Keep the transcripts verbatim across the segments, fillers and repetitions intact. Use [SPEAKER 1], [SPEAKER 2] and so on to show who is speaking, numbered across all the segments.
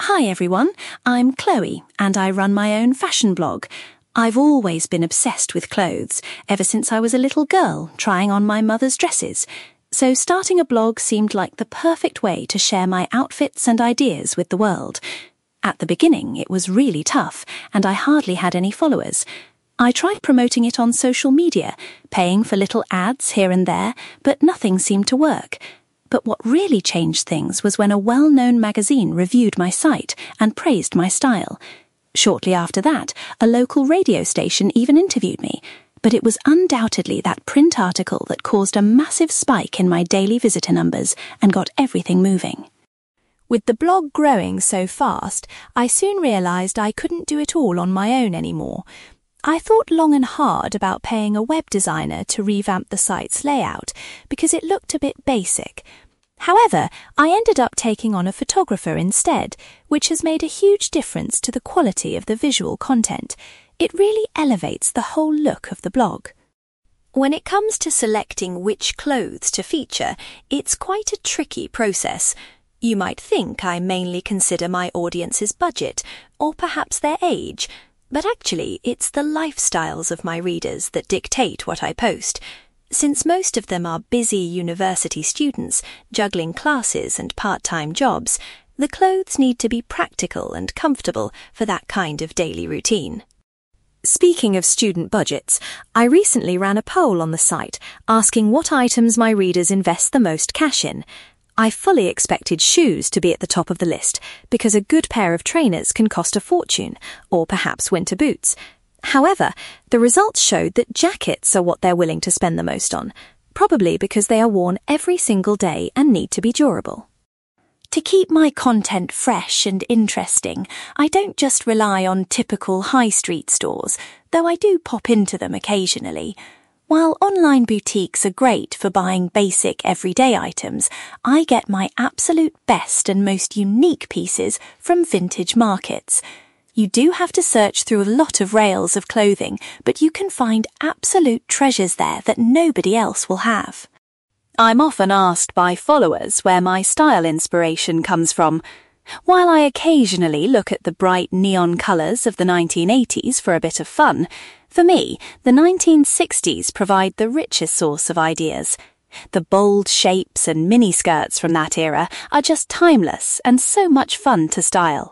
[SPEAKER 1] Hi everyone, I'm Chloe and I run my own fashion blog. I've always been obsessed with clothes, ever since I was a little girl trying on my mother's dresses. So starting a blog seemed like the perfect way to share my outfits and ideas with the world. At the beginning, it was really tough and I hardly had any followers. I tried promoting it on social media, paying for little ads here and there, but nothing seemed to work. But what really changed things was when a well-known magazine reviewed my site and praised my style. Shortly after that, a local radio station even interviewed me, but it was undoubtedly that print article that caused a massive spike in my daily visitor numbers and got everything moving.
[SPEAKER 2] With the blog growing so fast, I soon realised I couldn't do it all on my own anymore. I thought long and hard about paying a web designer to revamp the site's layout because it looked a bit basic. However, I ended up taking on a photographer instead, which has made a huge difference to the quality of the visual content. It really elevates the whole look of the blog. When it comes to selecting which clothes to feature, it's quite a tricky process. You might think I mainly consider my audience's budget, or perhaps their age, but actually it's the lifestyles of my readers that dictate what I post. Since most of them are busy university students, juggling classes and part-time jobs, the clothes need to be practical and comfortable for that kind of daily routine.
[SPEAKER 3] Speaking of student budgets, I recently ran a poll on the site asking what items my readers invest the most cash in. I fully expected shoes to be at the top of the list because a good pair of trainers can cost a fortune, or perhaps winter boots. However, the results showed that jackets are what they're willing to spend the most on, probably because they are worn every single day and need to be durable.
[SPEAKER 1] To keep my content fresh and interesting, I don't just rely on typical high street stores, though I do pop into them occasionally. While online boutiques are great for buying basic everyday items, I get my absolute best and most unique pieces from vintage markets. You do have to search through a lot of rails of clothing, but you can find absolute treasures there that nobody else will have. I'm often asked by followers where my style inspiration comes from. While I occasionally look at the bright neon colours of the nineteen eighties for a bit of fun, for me, the nineteen sixties provide the richest source of ideas. The bold shapes and miniskirts from that era are just timeless and so much fun to style.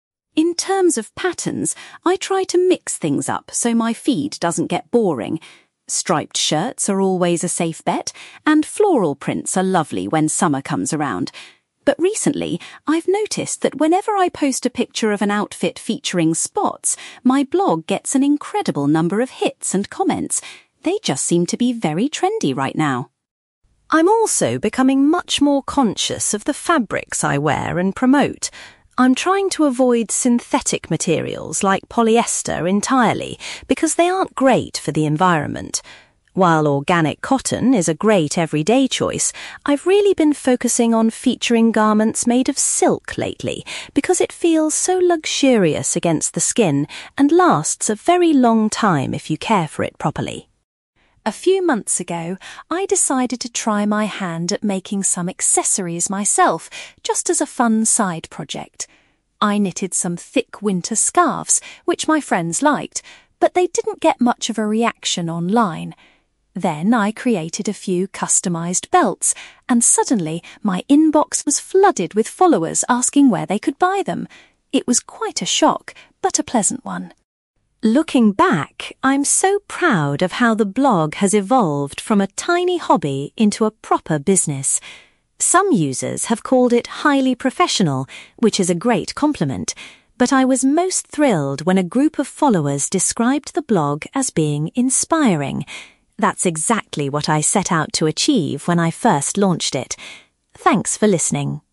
[SPEAKER 1] In terms of patterns, I try to mix things up so my feed doesn't get boring. Striped shirts are always a safe bet, and floral prints are lovely when summer comes around. But recently, I've noticed that whenever I post a picture of an outfit featuring spots, my blog gets an incredible number of hits and comments. They just seem to be very trendy right now.
[SPEAKER 3] I'm also becoming much more conscious of the fabrics I wear and promote. I'm trying to avoid synthetic materials like polyester entirely because they aren't great for the environment. While organic cotton is a great everyday choice, I've really been focusing on featuring garments made of silk lately because it feels so luxurious against the skin and lasts a very long time if you care for it properly.
[SPEAKER 2] A few months ago, I decided to try my hand at making some accessories myself, just as a fun side project. I knitted some thick winter scarves, which my friends liked, but they didn't get much of a reaction online. Then I created a few customised belts, and suddenly my inbox was flooded with followers asking where they could buy them. It was quite a shock, but a pleasant one.
[SPEAKER 3] Looking back, I'm so proud of how the blog has evolved from a tiny hobby into a proper business. Some users have called it highly professional, which is a great compliment, but I was most thrilled when a group of followers described the blog as being inspiring. That's exactly what I set out to achieve when I first launched it. Thanks for listening.